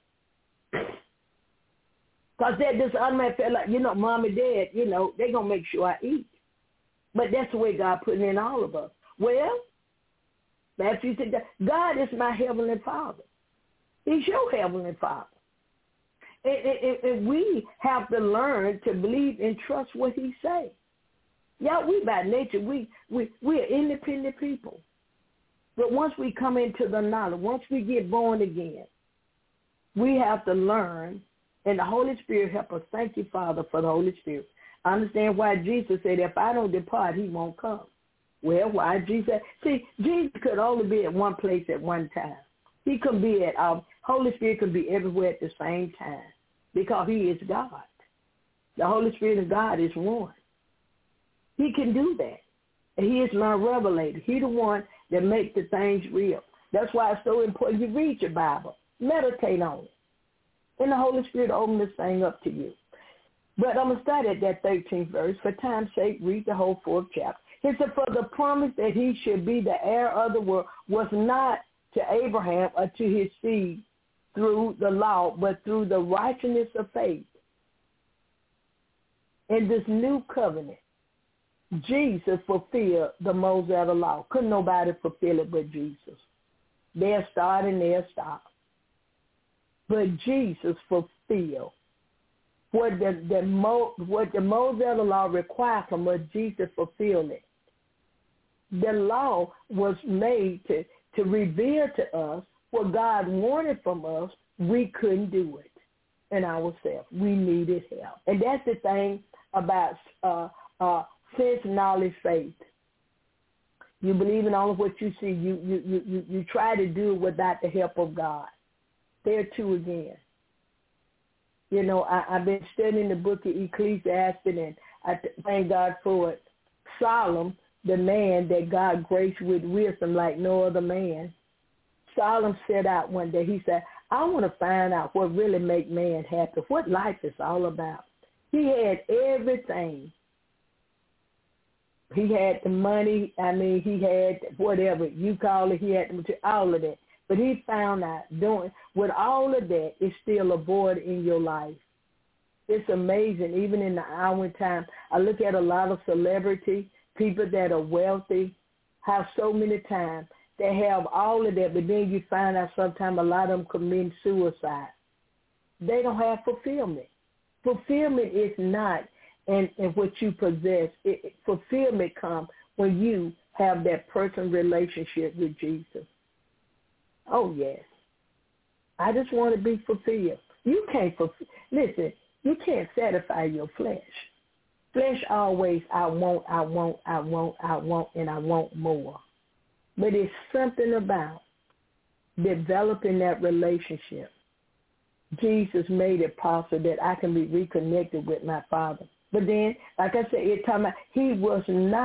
Cause that just automatically felt like mom and dad, they gonna make sure I eat. But that's the way God put it in all of us. Well, that's you said. God is my heavenly Father. He's your heavenly Father. And we have to learn to believe and trust what he says. We by nature, we're independent people. But once we come into the knowledge, once we get born again, we have to learn, and the Holy Spirit help us. Thank you, Father, for the Holy Spirit. I understand why Jesus said, if I don't depart, he won't come. Well, why Jesus? See, Jesus could only be at one place at one time. He could be Holy Spirit could be everywhere at the same time because he is God. The Holy Spirit of God is one. He can do that. And he is my revelator. He's the one that makes the things real. That's why it's so important you read your Bible. Meditate on it. And the Holy Spirit will open this thing up to you. But I'm going to start at that 13th verse. For time's sake, read the whole 4th chapter. He said, for the promise that he should be the heir of the world was not to Abraham or to his seed through the law, but through the righteousness of faith. In this new covenant, Jesus fulfilled the Mosaic law. Couldn't nobody fulfill it but Jesus. They'll start and they'll stop. But Jesus fulfilled what the Mosaic law required from us. Jesus fulfilled it. The law was made to reveal to us what God wanted from us. We couldn't do it in ourselves. We needed help. And that's the thing about sense, knowledge, faith. You believe in all of what you see. You try to do it without the help of God. There too again. You know, I've been studying the book of Ecclesiastes, and I thank God for it. Solomon, the man that God graced with wisdom like no other man, Solomon set out one day. He said, I want to find out what really makes man happy, what life is all about. He had everything. He had the money. I mean, he had whatever you call it. He had all of that. But he found out doing with all of that, it's still a void in your life. It's amazing. Even in the hour and time, I look at a lot of celebrity, people that are wealthy, how so many times they have all of that, but then you find out sometimes a lot of them commit suicide. They don't have fulfillment. Fulfillment is not in what you possess. Fulfillment comes when you have that personal relationship with Jesus. Oh, yes. I just want to be fulfilled. You can't listen, you can't satisfy your flesh. Flesh always, I want, and I want more. But it's something about developing that relationship. Jesus made it possible that I can be reconnected with my Father. But then, like I said, he was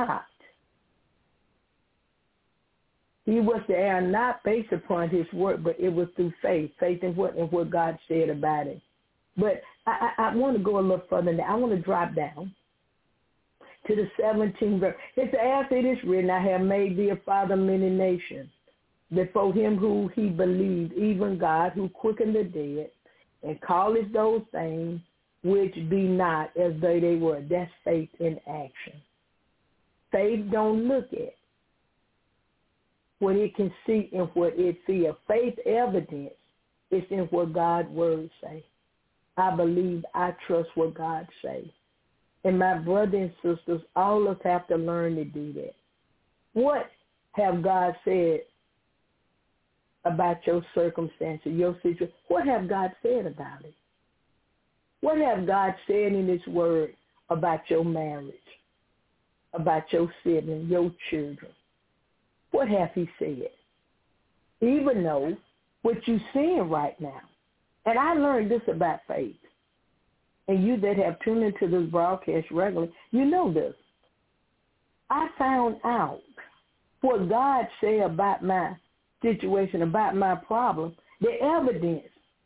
there not based upon his work, but it was through faith in what God said about it. But I want to go a little further now. I want to drop down to the 17th verse. It says, after it is written, I have made thee a father of many nations, before him who he believed, even God, who quickened the dead, and calleth those things which be not as though they were. That's faith in action. Faith don't look at what it can see and what it feels. Faith evidence is in what God's words say. I believe, I trust what God say. And my brothers and sisters, all of us have to learn to do that. What have God said about your circumstances, your situation? What have God said about it? What have God said in his word about your marriage, about your siblings, your children? What have he said? Even though what you're seeing right now. And I learned this about faith. And you that have tuned into this broadcast regularly, you know this. I found out what God said about my situation, about my problem. The evidence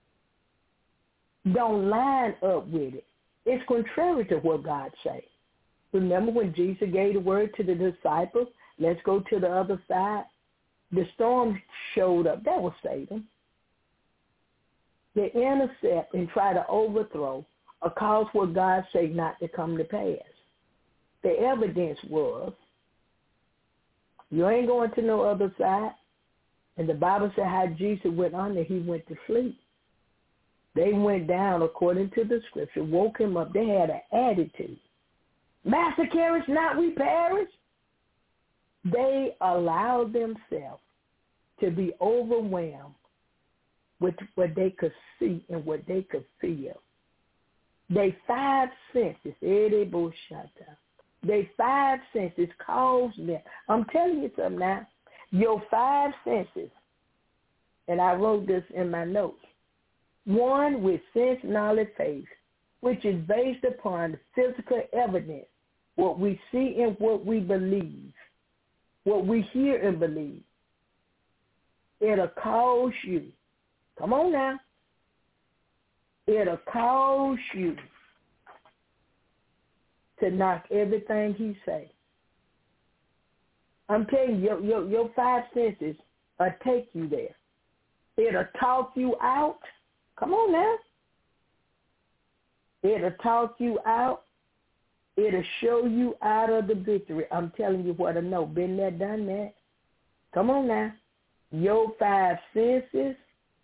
don't line up with it. It's contrary to what God said. Remember when Jesus gave the word to the disciples, let's go to the other side? The storm showed up. That was Satan. They intercept and try to overthrow or cause what God said not to come to pass. The evidence was, you ain't going to no other side. And the Bible said how Jesus went under, he went to sleep. They went down according to the scripture, woke him up. They had an attitude. Master, carest not we perish? They allowed themselves to be overwhelmed with what they could see and what they could feel. They five senses, they five senses caused them. I'm telling you something now. Your five senses, and I wrote this in my notes. One with sense, knowledge, faith, which is based upon physical evidence, what we see and what we believe, what we hear and believe. It'll cause you, come on now, it'll cause you to knock everything he say. I'm telling you, your five senses take you there. It'll talk you out. Come on now. It'll talk you out. It'll show you out of the victory. I'm telling you what I know. Been there, done that. Come on now. Your 5 senses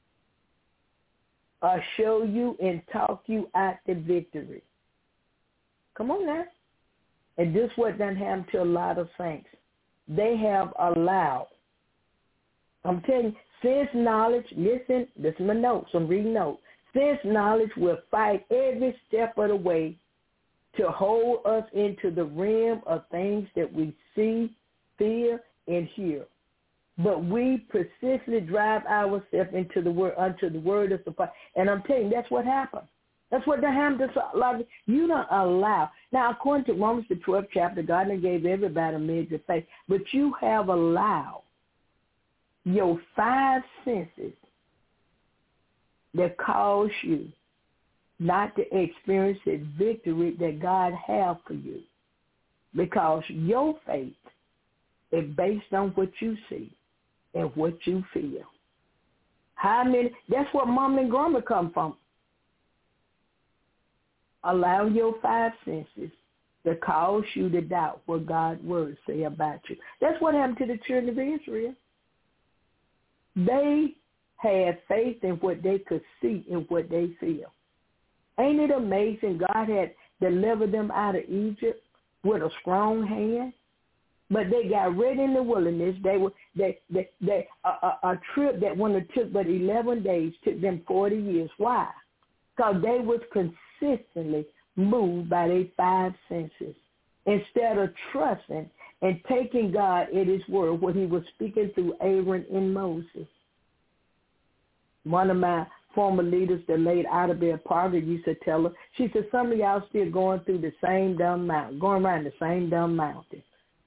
will show you and talk you out the victory. Come on now. And this what done happened to a lot of saints. They have allowed. I'm telling you, sense knowledge, listen, this is my notes, I'm reading notes. Sense knowledge will fight every step of the way to hold us into the realm of things that we see, feel, and hear. But we persistently drive ourselves into the word, unto the word of supply. And I'm telling you, that's what happened. That's what happened to a lot of you. Don't allow. Now, according to Romans the 12th chapter, God gave everybody a measure of faith. But you have allowed your 5 senses that cause you not to experience the victory that God has for you. Because your faith is based on what you see and what you feel. How many? That's where mom and grandma come from. Allow your 5 senses to cause you to doubt what God's words say about you. That's what happened to the children of Israel. They had faith in what they could see and what they feel. Ain't it amazing? God had delivered them out of Egypt with a strong hand, but they got right in the wilderness. A trip that would have took but 11 days took them 40 years. Why? Because they was consistently moved by their 5 senses instead of trusting and taking God at his word, what he was speaking through Aaron and Moses. One of my former leaders, the late Idabel Parker, used to tell her, she said, some of y'all still going through the same dumb mountain, going around the same dumb mountain.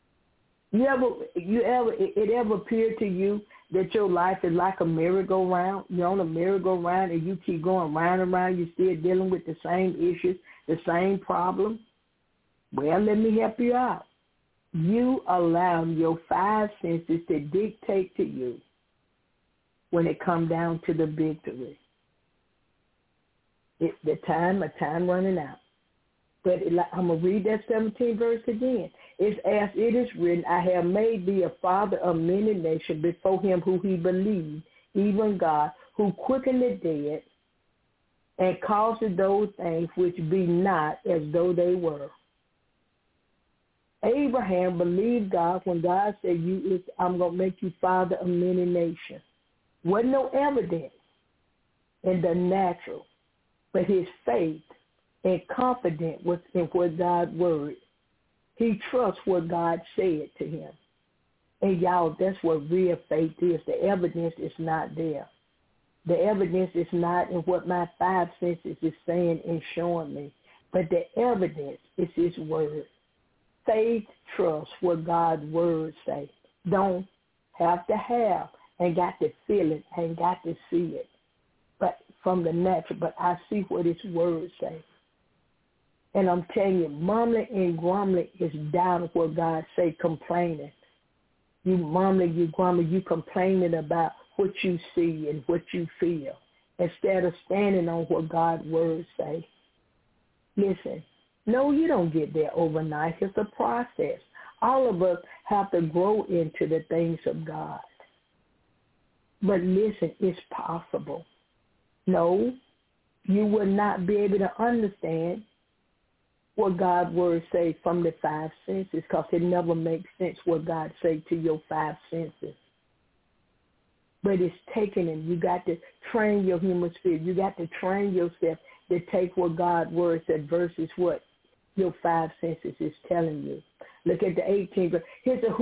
It ever appeared to you that your life is like a merry-go-round? You're on a merry-go-round and you keep going round and round, you're still dealing with the same issues, the same problem? Well, let me help you out. You allow your 5 senses to dictate to you when it comes down to the victory. It's a time running out. But I'm going to read that 17th verse again. It's as it is written, I have made thee a father of many nations before him who he believed, even God, who quickened the dead and caused those things which be not as though they were. Abraham believed God when God said, I'm going to make you father of many nations. Wasn't no evidence in the natural, but his faith and confidence was in what God's word. He trusts what God said to him. And y'all, that's what real faith is. The evidence is not there. The evidence is not in what my 5 senses is saying and showing me, but the evidence is his word. Faith trusts what God's word say. Don't have to have and got to feel it and got to see it, but from the natural. But I see what his word say. And I'm telling you, mumbling and grumbling is down what God say, complaining. You mumbling, you grumbling, you complaining about what you see and what you feel instead of standing on what God's word say. Listen, no, you don't get there overnight. It's a process. All of us have to grow into the things of God. But listen, it's possible. No, you will not be able to understand what God's word say from the 5 senses, because it never makes sense what God say to your 5 senses. But it's taking it. You got to train your human spirit. You got to train yourself to take what God's word said versus what your 5 senses is telling you. Look at the 18th verse. Here's a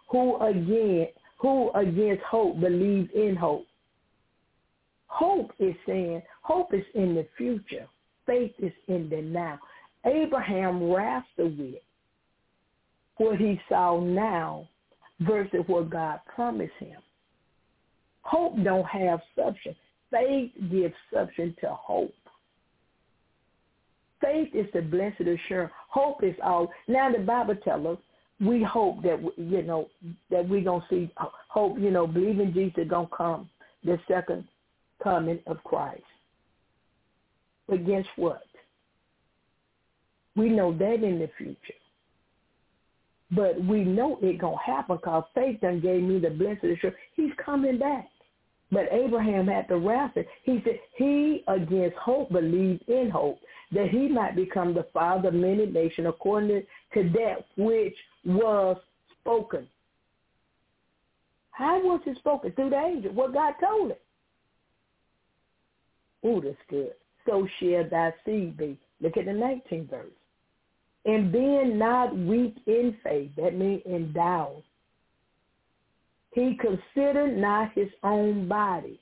who against hope believes in hope. Hope is saying, hope is in the future. Faith is in the now. Abraham wrestled with what he saw now versus what God promised him. Hope don't have substance. Faith gives substance to hope. Faith is the blessed assurance. Hope is all. Now the Bible tells us we hope that, that we're going to see, hope, believing Jesus is going to come, the second coming of Christ. But guess what? We know that in the future. But we know it going to happen because faith done gave me the blessed assurance. He's coming back. But Abraham had to wrestle. He said he against hope believed in hope, that he might become the father of many nations according to that which was spoken. How was it spoken? Through the angel. What God told him. Ooh, that's good. So shall thy seed be. Look at the 19th verse. And being not weak in faith, that means endowed, he considered not his own body.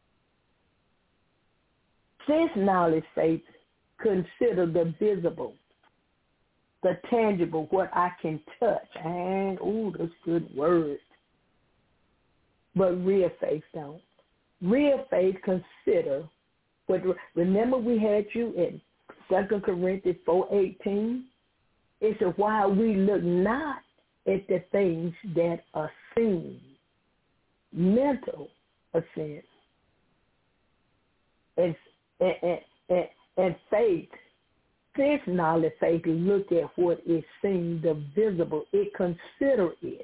Since knowledge, faith, consider the visible, the tangible, what I can touch. And, ooh, that's good word. But real faith don't. Real faith consider, but remember we had you in 2 Corinthians 4:18? It said, while we look not at the things that are seen, mental assent, and faith, since knowledge, faith, look at what is seen, the visible, it consider it.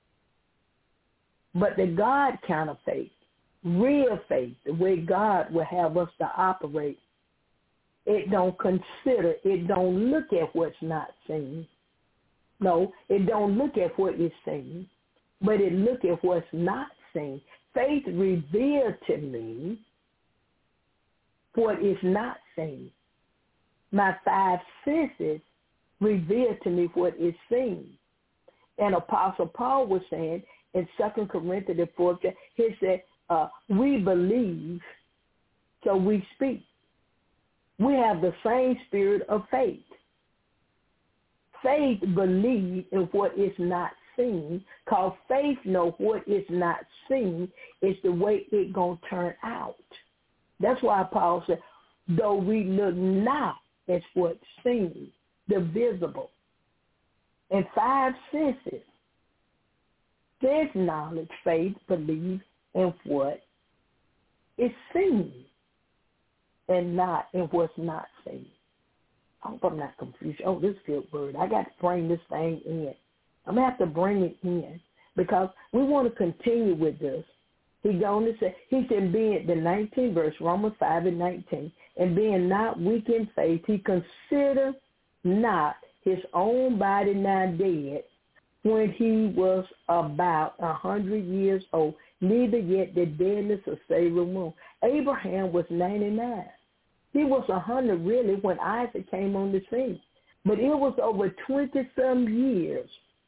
But the God kind of faith, real faith, the way God will have us to operate, it don't consider, it don't look at what's not seen. No, it don't look at what is seen, but it look at what's not seen. Faith revealed to me what is not seen. My five senses revealed to me what is seen. And Apostle Paul was saying in 2 Corinthians 4, he said, we believe, so we speak. We have the same spirit of faith. Faith believes in what is not seen, because faith knows what is not seen is the way it going to turn out. That's why Paul said, though we look not at what's seen, the visible. And five senses, sense knowledge, faith, believe in what is seen, and not in what's not seen. I hope I'm not confused. Oh, this is a good word. I got to bring this thing in. I'm going to have to bring it in because we want to continue with this. He said, being the 19th verse, Romans 5:19, and being not weak in faith, he considered not his own body now dead when he was about 100 years old, neither yet the deadness of Sarah's womb. Abraham was 99. He was 100 really when Isaac came on the scene. But it was over 20-some years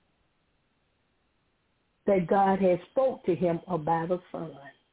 that God had spoke to him about a son.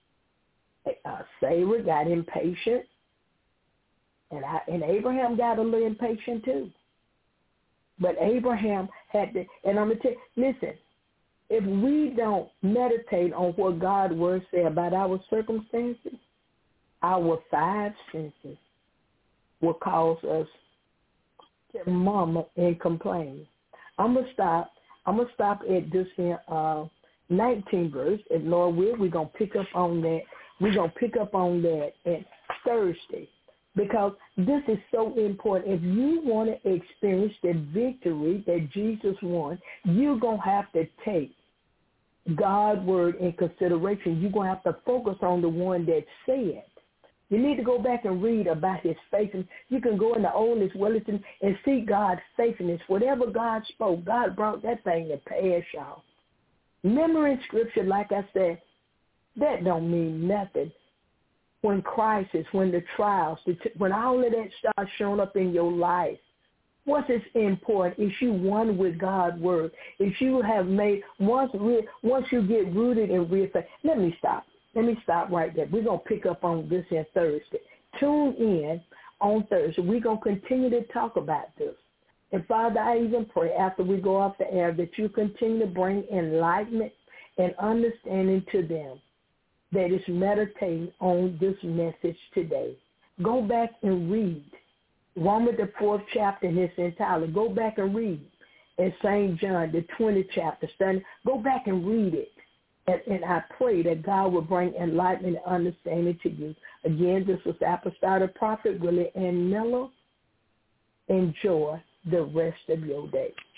Sarah got impatient, and Abraham got a little impatient too. But Abraham had to, and I'm going to tell you, listen, if we don't meditate on what God's word says about our circumstances, our five senses will cause us to murmur and complain. I'm going to stop at this here 19th verse. And Lord will, we're going to pick up on that. We're going to pick up on that at Thursday, because this is so important. If you want to experience the victory that Jesus won, you're going to have to take God's word in consideration. You're going to have to focus on the one that said. You need to go back and read about his faithfulness. You can go in the Old as well as and see God's faithfulness. Whatever God spoke, God brought that thing to pass, y'all. Remembering scripture, like I said, that don't mean nothing. When crisis, when the trials, when all of that starts showing up in your life, what is important is you one with God's word. If you have made, once you get rooted in real faith, let me stop right there. We're going to pick up on this on Thursday. Tune in on Thursday. We're going to continue to talk about this. And Father, I even pray after we go off the air that you continue to bring enlightenment and understanding to them that is meditating on this message today. Go back and read Romans the 4th chapter in its entirety. Go back and read. in St. John, the 20th chapter. Go back and read it. And I pray that God will bring enlightenment and understanding to you. Again, this was Apostolic Prophet Willie Ann Miller. Enjoy the rest of your day.